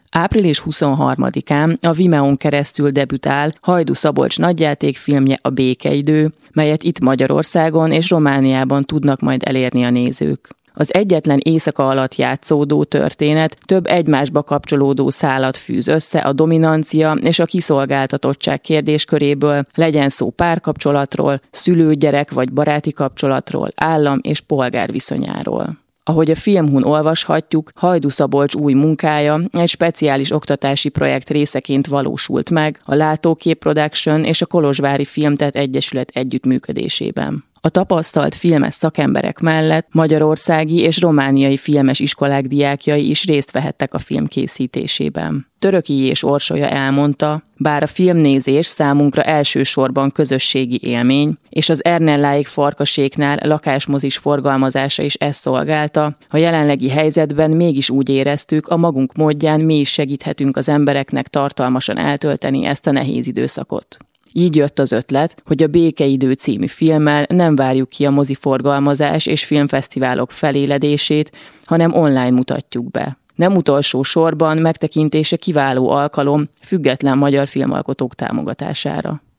Április 23-án a Vimeón keresztül debütál Hajdú Szabolcs nagyjátékfilmje, a Békeidő, melyet itt Magyarországon és Romániában tudnak majd elérni a nézők. Az egyetlen éjszaka alatt játszódó történet több egymásba kapcsolódó szálat fűz össze a dominancia és a kiszolgáltatottság kérdésköréből, legyen szó párkapcsolatról, szülő-gyerek vagy baráti kapcsolatról, állam és polgár viszonyáról. Ahogy a Filmhun olvashatjuk, Hajdú Szabolcs új munkája egy speciális oktatási projekt részeként valósult meg a Látókép Production és a Kolozsvári Filmtett Egyesület együttműködésében. A tapasztalt filmes szakemberek mellett magyarországi és romániai filmes iskolák diákjai is részt vehettek a film készítésében. Töröki és Orsolya elmondta, bár a filmnézés számunkra elsősorban közösségi élmény, és az Ernelláig Farkaséknál lakásmozis forgalmazása is ezt szolgálta, a jelenlegi helyzetben mégis úgy éreztük, a magunk módján mi is segíthetünk az embereknek tartalmasan eltölteni ezt a nehéz időszakot. Így jött az ötlet, hogy a Békeidő című filmmel nem várjuk ki a moziforgalmazás és filmfesztiválok feléledését, hanem online mutatjuk be. Nem utolsó sorban megtekintése kiváló alkalom független magyar filmalkotók támogatására.